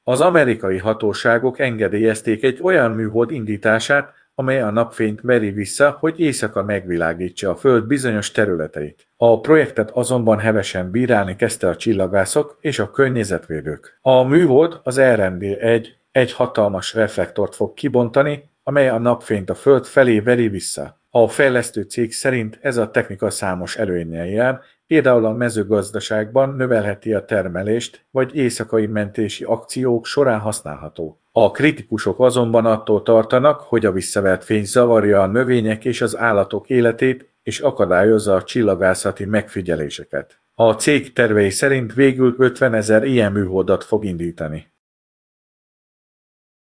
Az amerikai hatóságok engedélyezték egy olyan műhold indítását, amely a napfényt meri vissza, hogy éjszaka megvilágítsa a Föld bizonyos területeit. A projektet azonban hevesen bírálni kezdte a csillagászok és a környezetvédők. A műhold, az RND-1, egy hatalmas reflektort fog kibontani, amely a napfényt a Föld felé veri vissza. A fejlesztő cég szerint ez a technika számos előnnyel jár, például a mezőgazdaságban növelheti a termelést, vagy éjszakai mentési akciók során használható. A kritikusok azonban attól tartanak, hogy a visszavert fény zavarja a növények és az állatok életét, és akadályozza a csillagászati megfigyeléseket. A cég tervei szerint végül 50 000 ilyen műholdat fog indítani.